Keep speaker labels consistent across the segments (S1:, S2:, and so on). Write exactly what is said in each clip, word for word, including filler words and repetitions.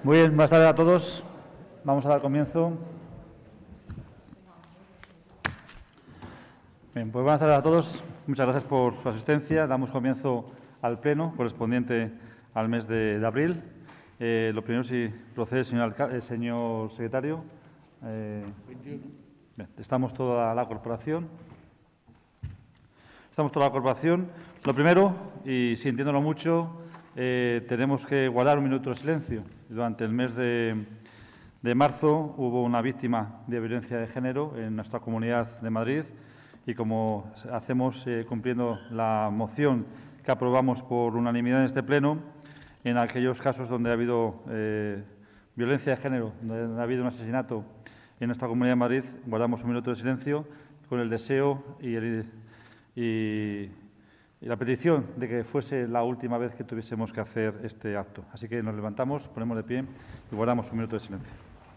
S1: Muy bien, buenas tardes a todos. Vamos a dar comienzo. Bien, pues buenas tardes a todos. Muchas gracias por su asistencia. Damos comienzo al pleno correspondiente al mes de, de abril. Eh, lo primero, si procede, señor, eh, señor secretario. Eh, bien, estamos toda la corporación. Estamos toda la corporación. Lo primero, y sintiéndolo mucho, eh, tenemos que guardar un minuto de silencio. Durante el mes de, de marzo hubo una víctima de violencia de género en nuestra Comunidad de Madrid y como hacemos eh, cumpliendo la moción que aprobamos por unanimidad en este pleno, en aquellos casos donde ha habido eh, violencia de género, donde ha habido un asesinato en nuestra Comunidad de Madrid, guardamos un minuto de silencio con el deseo y el Y, y la petición de que fuese la última vez que tuviésemos que hacer este acto. Así que nos levantamos, ponemos de pie y guardamos un minuto de silencio.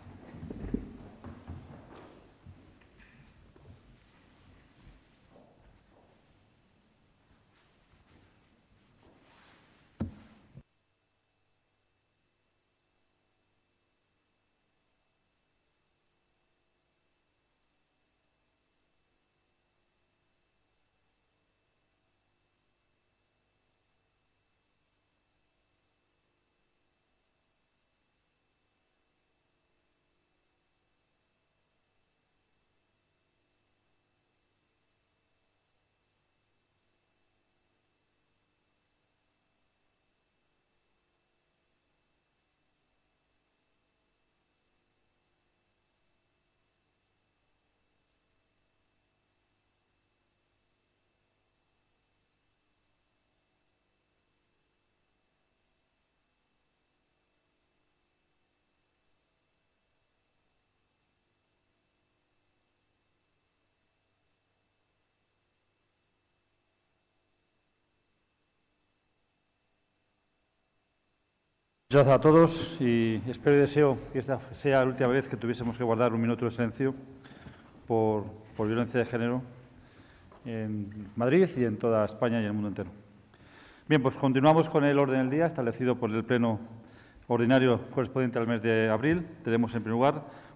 S1: Muchas gracias a todos y espero y deseo que esta sea la última vez que tuviésemos que guardar un minuto de silencio por, por violencia de género en Madrid y en toda España y en el mundo entero. Bien, pues continuamos con el orden del día establecido por el Pleno ordinario correspondiente al mes de abril. Tenemos, en primer lugar,